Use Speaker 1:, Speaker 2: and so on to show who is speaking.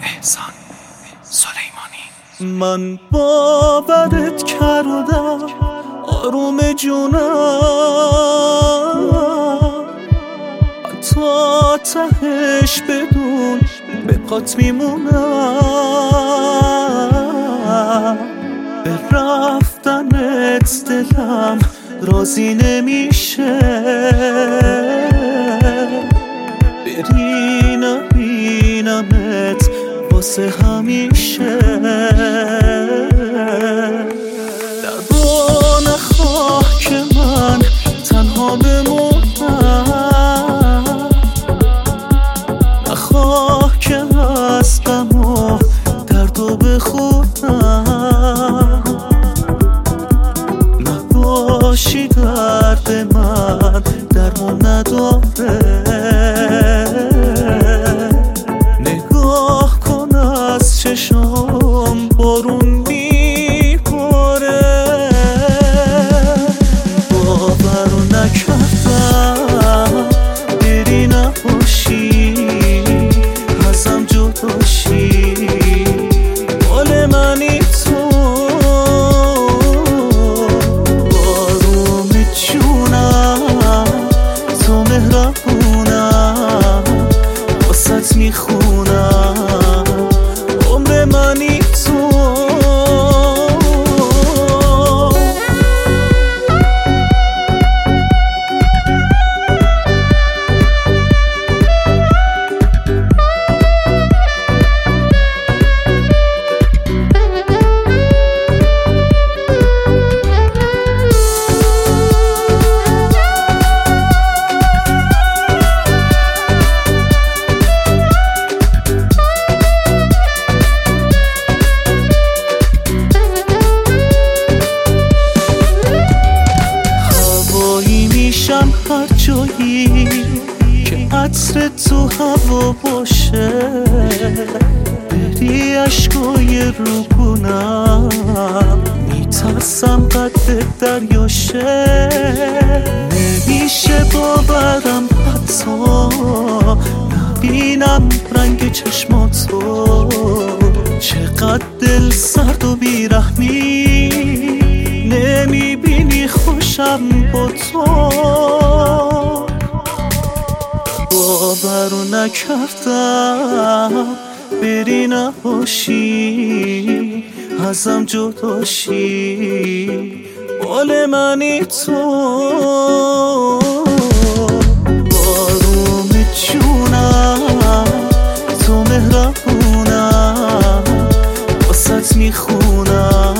Speaker 1: احسان سلیمانی.
Speaker 2: من باورت کردم آروم جونم، تا تهش بدون به پات میمونم. به رفتنت دلم راضی نمیشه، بری نبینمت واسه همیشه. درو نخواه که من تنها بمونم، نخواه که از غم و دردو بخونم. نباشی درد من درمون نداره، نگاه کن از چشام بارون میباره. باور نکردم بری نباشی، ازم جداشی، مال منی تو. آروم جونم تو مهربونم، واسط میخونم عمر منی تو. هر جایی که عطر تو هوا باشه، بری عشقای روگونم، میترسم قد دریاشه. نمیشه باورم حتی نبینم رنگ چشماتو، چقدر دل سرد و بیرحمی، نمیبینی خوشم با تو. باور نکردم بری نباشی، ازم جداشی، مال منی تو. آروم جونم تو مهربونم، واسط میخونم